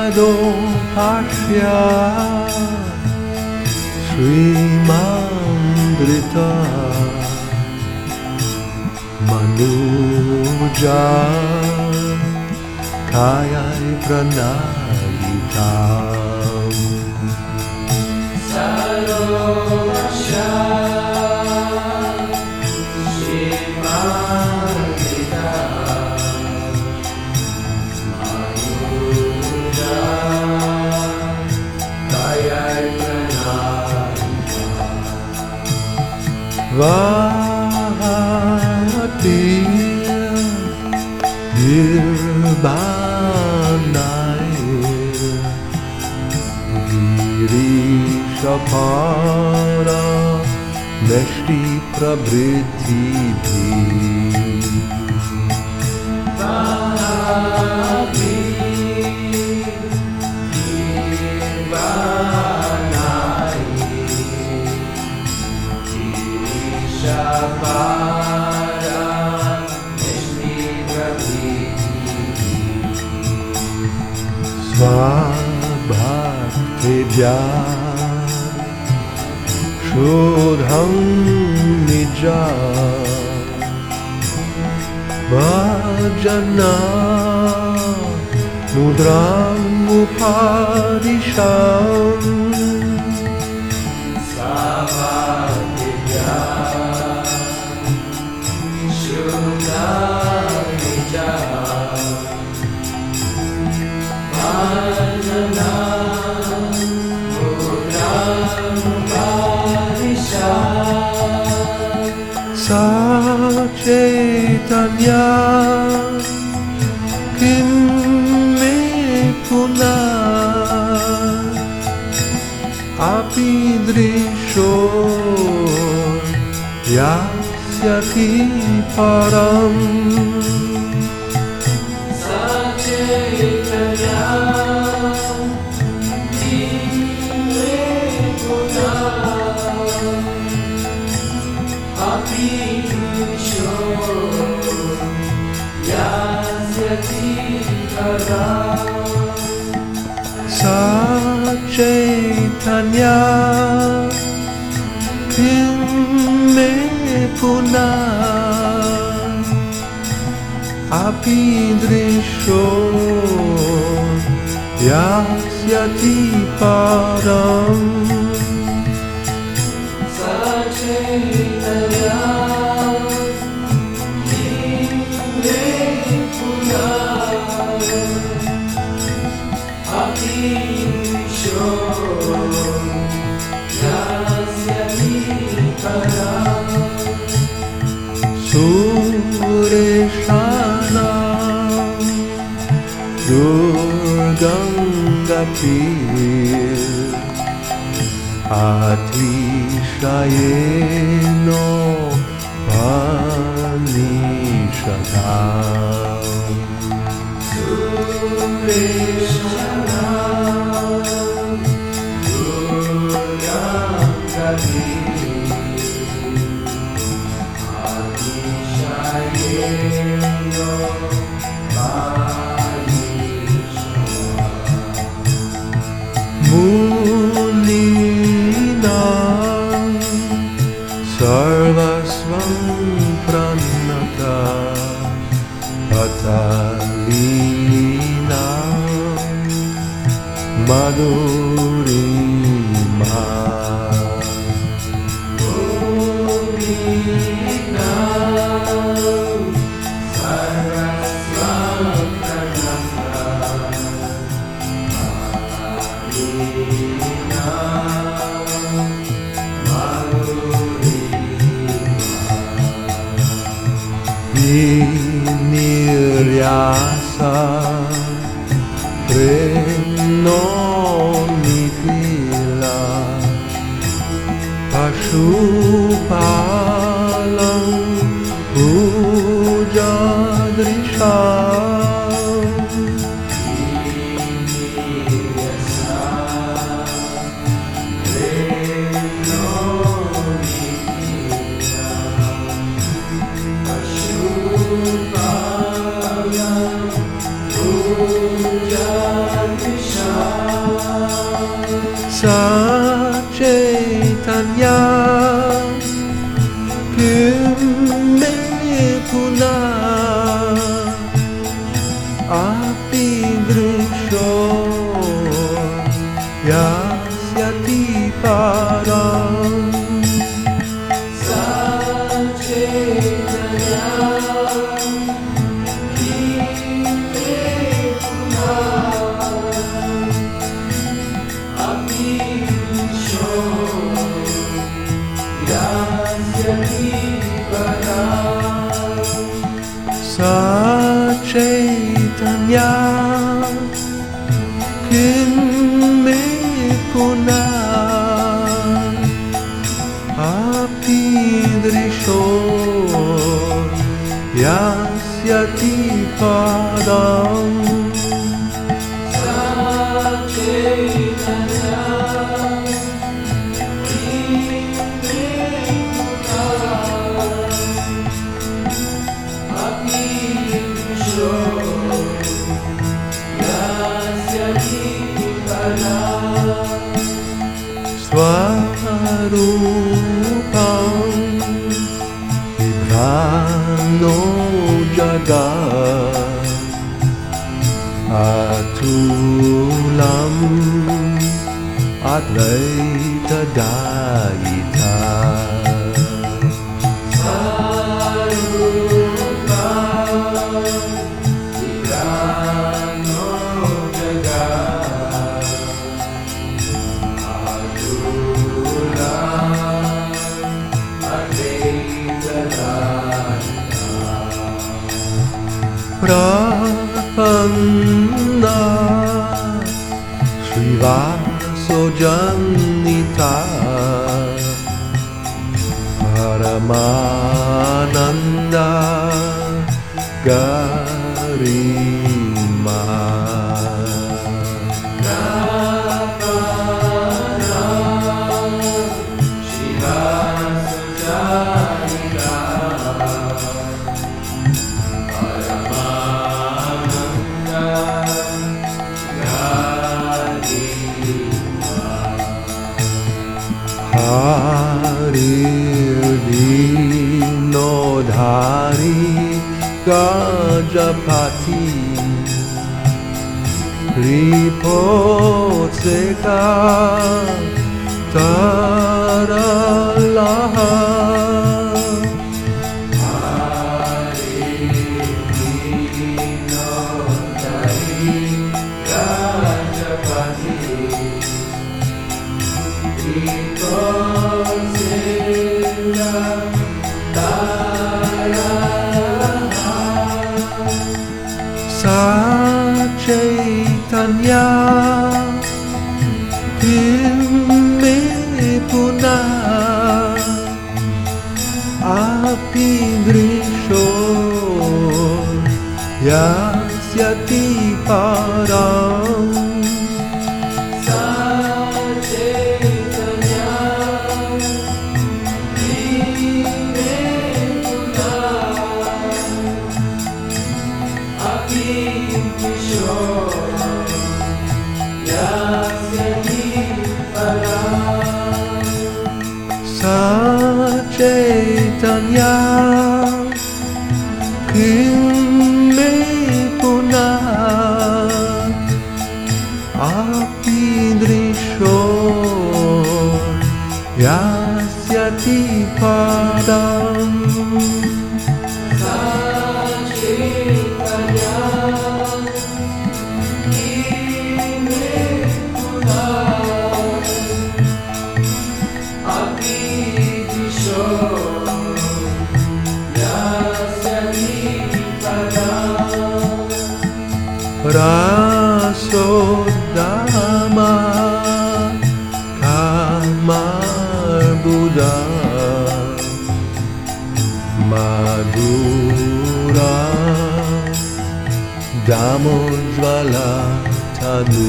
Padopashya Srimandrita Manuja Kayai Pranayitam Sarvasya Shimandita Manuja Kayai Pranayitam Vahati Nirbanai Girishapara Neshti Prabhritibhi Vahati Nirvanai Girishapara Neshti Prabhritibhi Svabhaktebhya Shodham Nija Vajana Mudram Upadisham Svabhaktebhya Shodham Nija Vajana Mudram Upadisham Sachaitanya Kim me punah Api drisho Yasyati param Sachaitanya Kime punah Api drisho Yasyati param Sachaitanya Kim me punah Api drisho Yasyati param Sachaitanya Kime punah Api drisho Yasyati param Sureshana Durgangapir Atishayeno Panishadam Sureshana Durgangapir Atishayeno Panishadam Munina Sarvasvam Pranata Patalina Madhurima Munina Sarvasvam Pranata Patalina Niryasa Preno Nipila Pashupalam Pujadrisham Puja Krishna Chaitanya Kim me puna Api drisho Yasyati param Chaitanya Kim me puna Api drisho Yasyati padam Swarupam Vibhano Jagat Atulam Advaita Daita Prapanna Srivasojanita Paramananda Garima Vinodhari Gajapati Ripoteka Taralaha Chaitanya Kim me puna Api drisho Yasyati param Chaitanya Kim me puna Api drisho Yasyati padam Rasodama Kamar Buddha Madhura Damojvala Tanu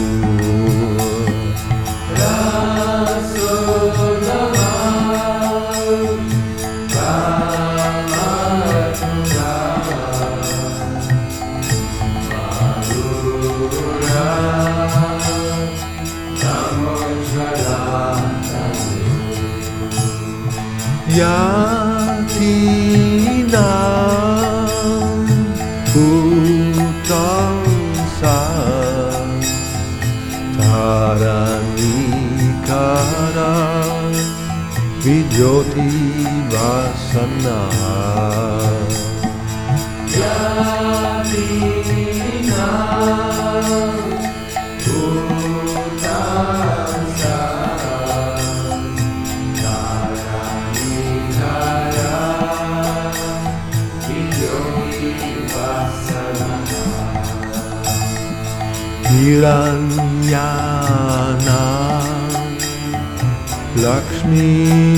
Yatinam Bhutansa Taranikara Vijoti Vasana Yatinam Bhutansa Taranikara Vijoti Vasana Hiranyana Lakshmi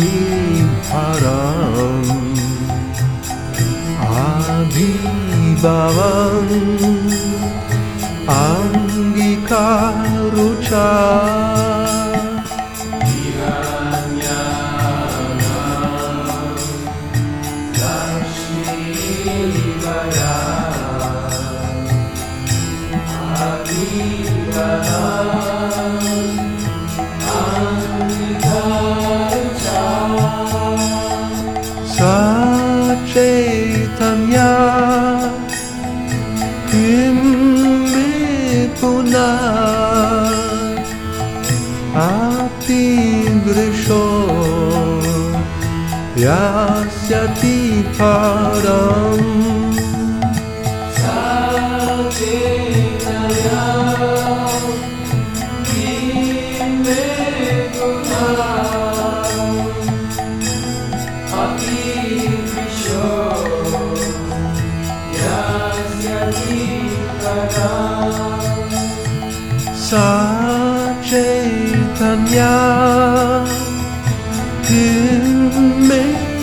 Param Abhibavam Angikarucha Hiranyana Lakshmi Param Abhibavam Angikarucha Sachaitanya Kim me punat Api grisho Yasyati param Sachaitanya Kim me punat Api grisho Yasyati param Sachaitanya Kim me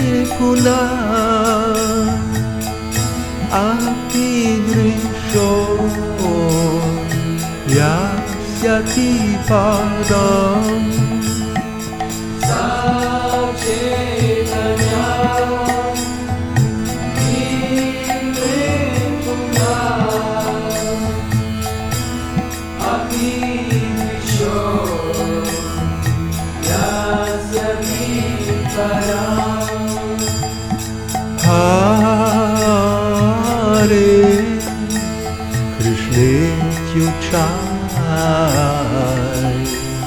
punat Api grisho Yasyati param Sachaitanya Kim me punat Api grisho Yasyati param Hare Krishnetyuchai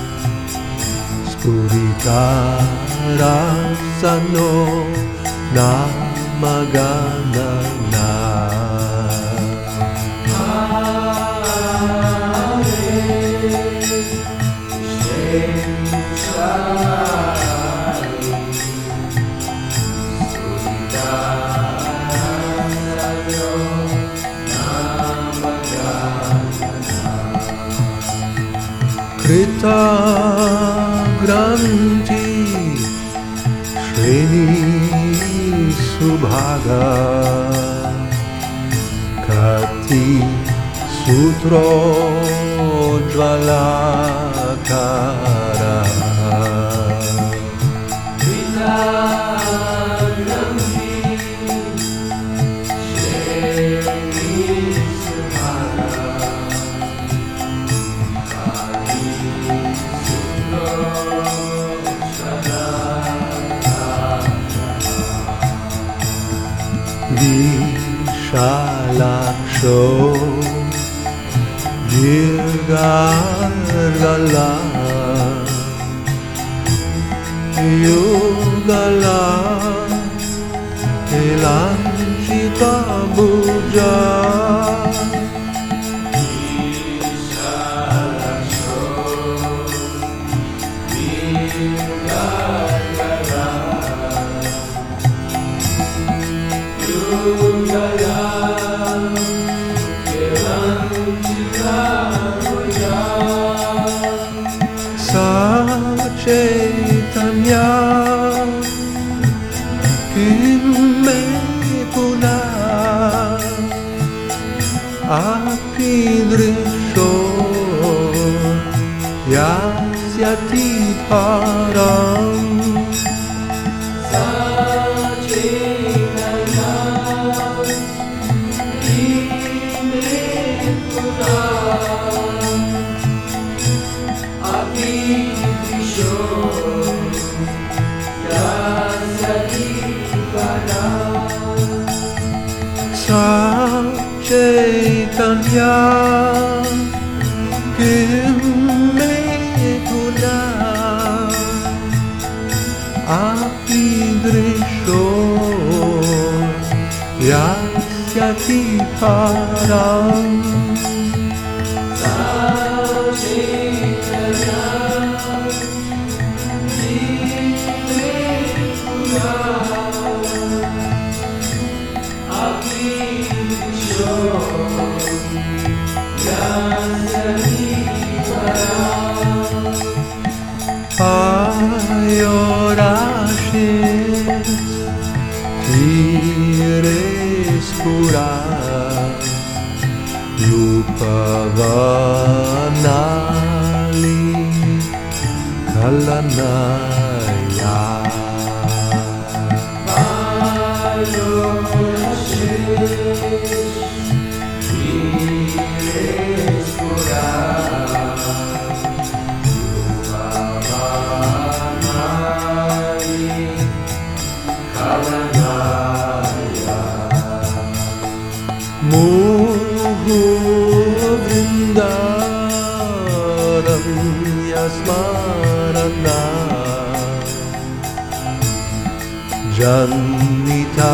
Spuritarasano Namaganana Krita Granti Shreni Subhaga Kati Sutro Jvalakara Vishalaksho Virgala Yugala Elanchita Bhuja Sachaitanya Kim me punat Kim me puna api drishon yasyati param Ayorashes Tireskura Yupavanali Kalanaya Muhuvrindaram yasmarana Janita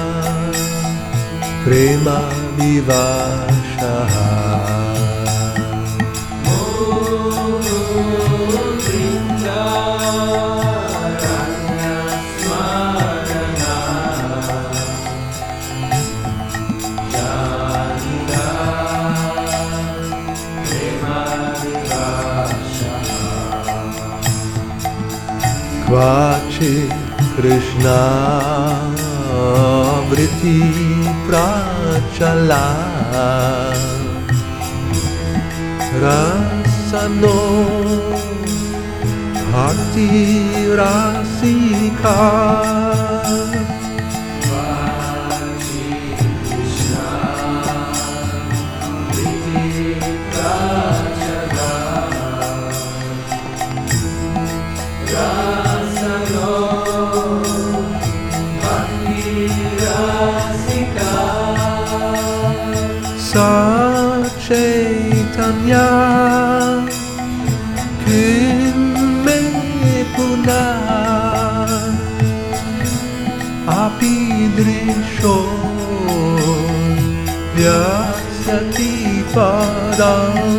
prema vivashaha Kvache Krishna vritti prachala Rasano bhakti rasika Kvache Krishna vritti prachala Chaitanya Kim me puna api drishon yasyati param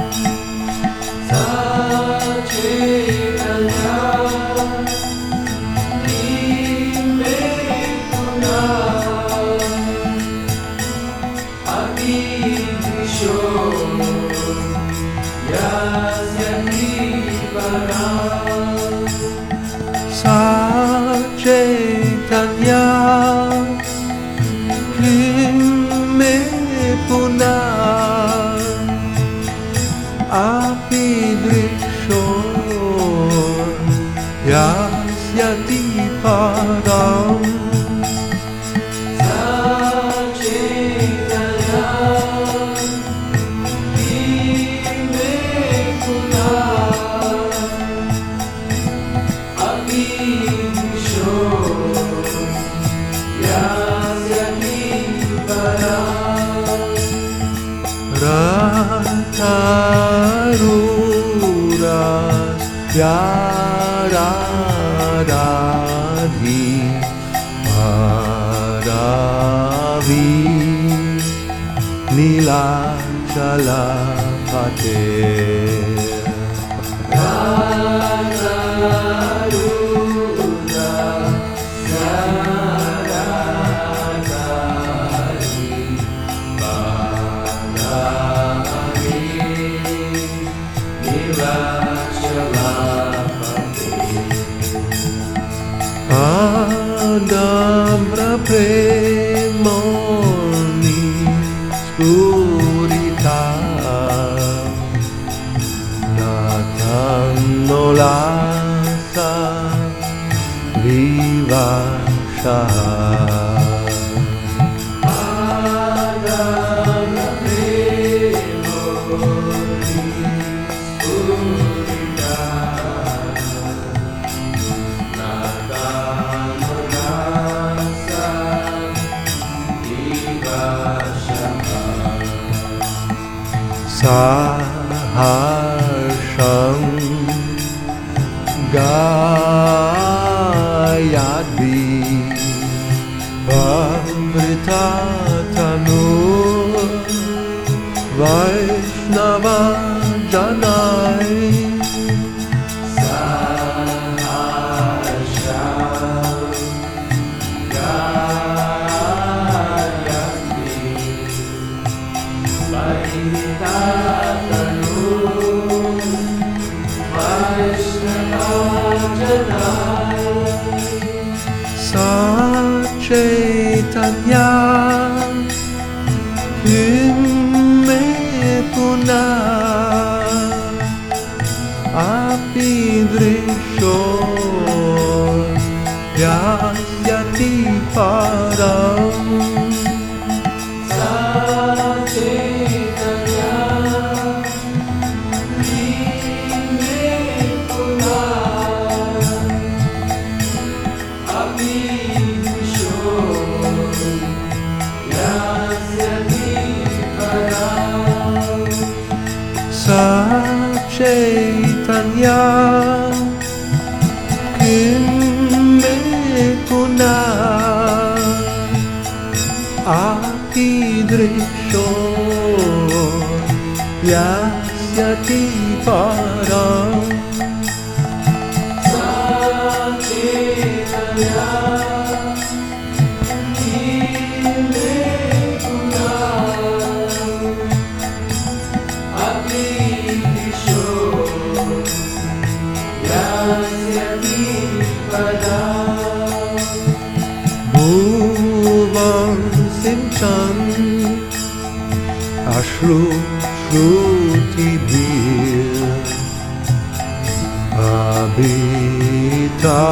Chaitanya Kim me puna api drishon yasyati param Rataruras Yaradadhi Maravi Nilachalapate Adamra premoni spurita Natannolasa vivasha Saharsham Gayadvi Pavritatanu Vaishnava Janai Saharsham Gayadvi Pavritatanu Vaishnava Janai Sachaitanya Kimme Puna Api Drisho Yasyati Param Sachaitanya Kimme Puna Api Drisho Yasyati Param Sachaitanya Kimme Puna Api Drisho Yasyati Param Sachaitanya Kimme Puna Api Drisho Yasyati Param Bhuvan Simchan Ashru Shruti Bir Abita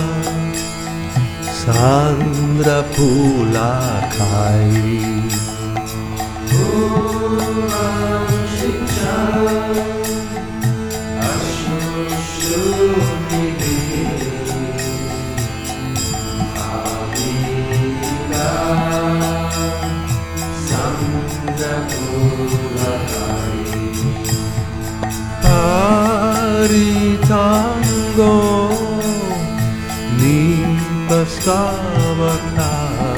Sandra Pulakai Bhuvan Simchan Ashru Shruti Bir Abita Sandra Pulakai Paritango Nipastavaka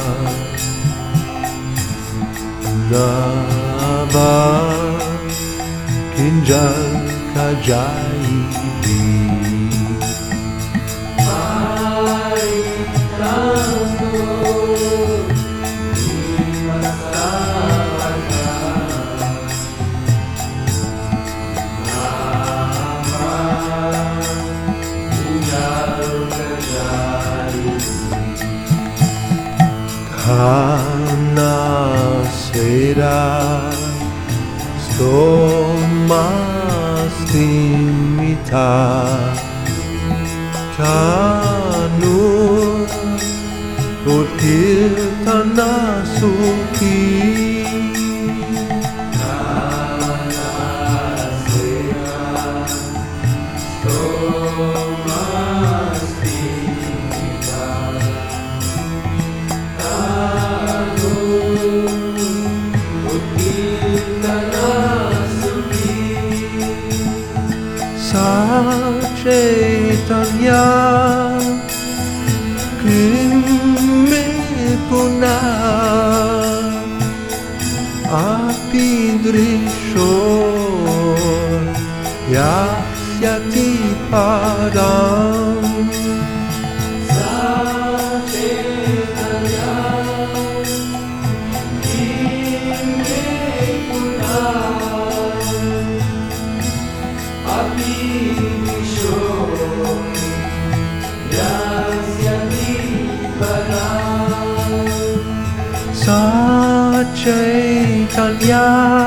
Nava Kinjal Kajaibi Kana Sera Stomastimita Tanu Utkirtana Sukhi Sachaitanya Kimme Puna Api Drisho Yasyati Param Sachaitanya Kimme Puna Api Drisho Yasyati Param Sachaitanya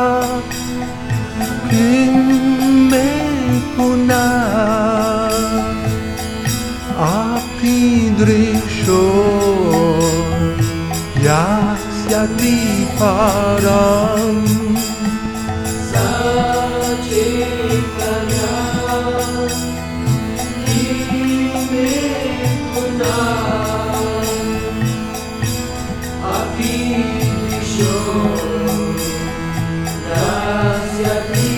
Kimme Puna Api Drisho Yasyati Param Sachaitanya Kimme Puna Api Drisho Yasyati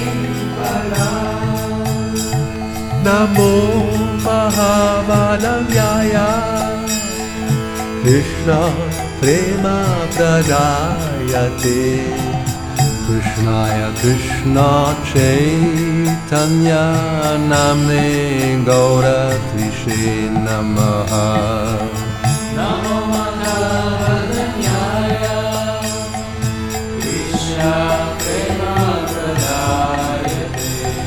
Namo Mahabalayaya Krishna Prema Pradayate Krishnaya Krishna Chaitanya Namne Gaura Trishe Namaha Namo Mahabalayaya Krishna Prema Pradayate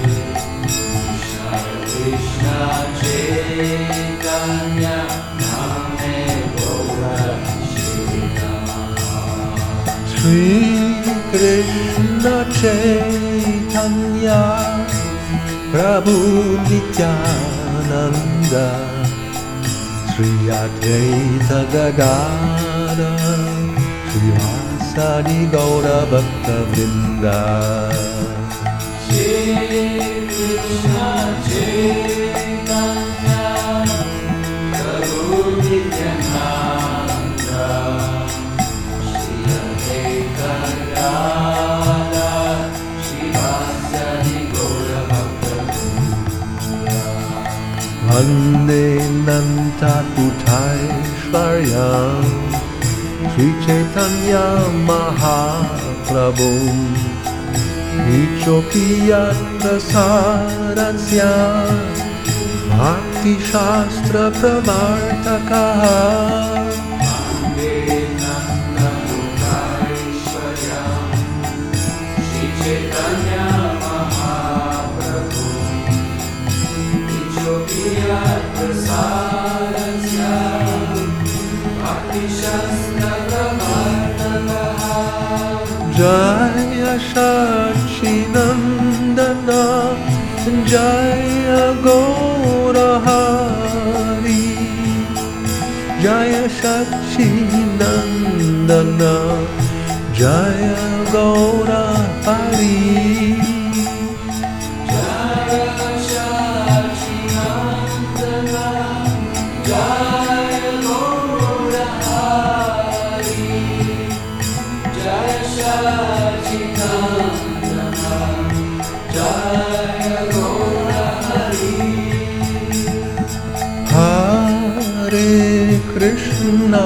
Krishna Chaitanya Namne Gaura Trishe Namaha Sri Krishna Chaitanya Prabhu Nityananda Sri Advaita Gadadhara Srivasadi Gaura Bhakta Vrinda Shri Krishna Chaitanya Prabhu Nityananda Shri Advaita Gadadhara Srivasadi Gaura Bhakta Vrinda Vande Nanta Kutaishvaryam Sri Chaitanya Mahaprabhu Nichopiyat Prasaransya Bhakti Shastra Pravartakaha Vande Nanda Kutaishvaryam Shri Chaitanya Mahaprabhu Nichopiyat Prasaransya Bhakti Shastra Pravartakaha Jaya Sachinandana Jaya Gaurahari Jaya Sachinandana Jaya Gaurahari Jaya Sachinandana Jaya Gaurahari Jaya Sachinandana Jaya Gaurahari Hare Krishna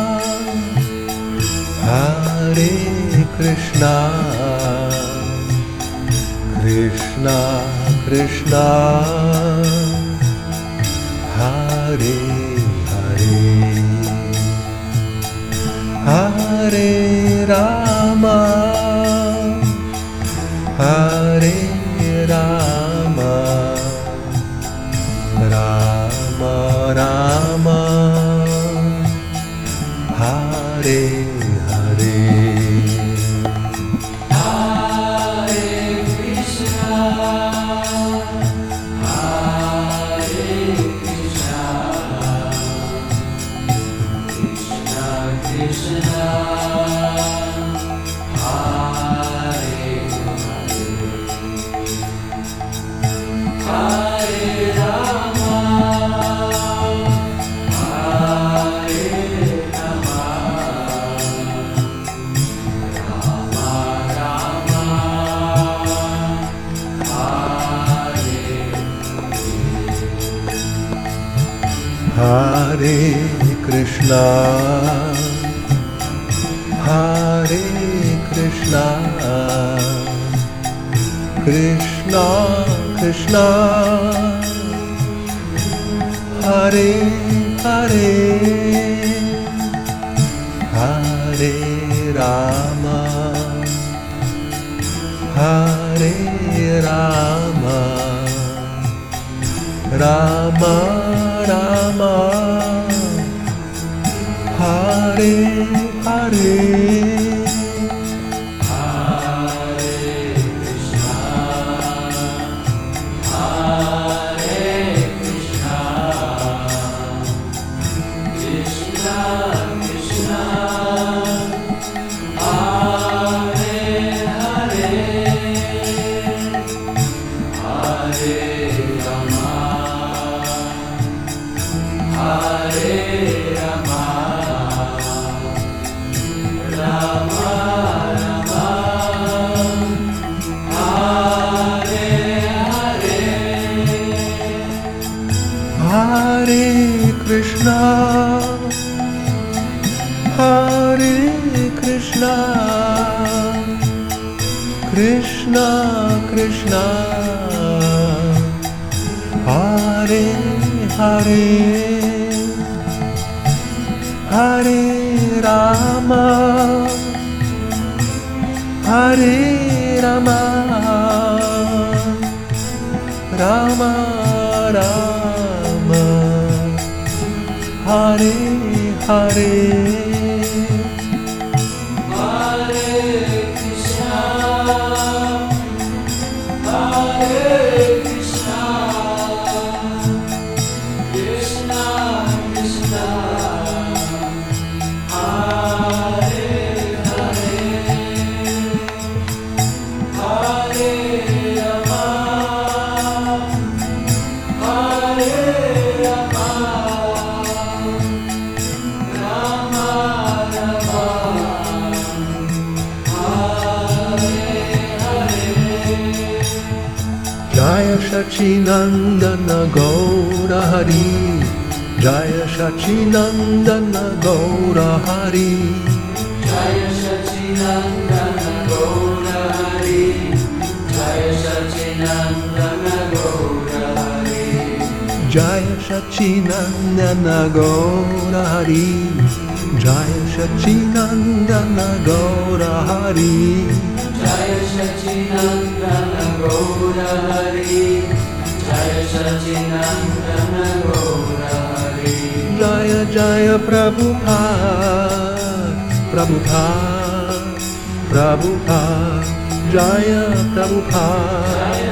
Hare Krishna Krishna Krishna Hare Hare Hare Rama Hare Rama Rama Rama Hare Hare Hare Krishna Hare Krishna Krishna Krishna Hare Hare Rama Hare Rama Rama Rama Hare Krishna Hare Krishna Krishna Krishna Hare Hare Hare Rama Hare Rama Rama Rama Hare Hare Krishna Krishna Krishna Hare Hare Hare Rama Hare Rama Rama Rama Hare Hare Jaya Sachinandana Gaura Hari Jaya Sachinandana Gaura Hari Jaya Sachinandana Gaura Hari Jaya Sachinandana Gaura Hari Jaya Sachinandana Gaura Hari Jaya Sachinandana Gaura Hari Jaya Sachinandana Gaura Hari Jaya Sachinandana Gaura Hari Jaya Jaya Prabhupada Prabhupada Prabhupada Jaya Prabhupada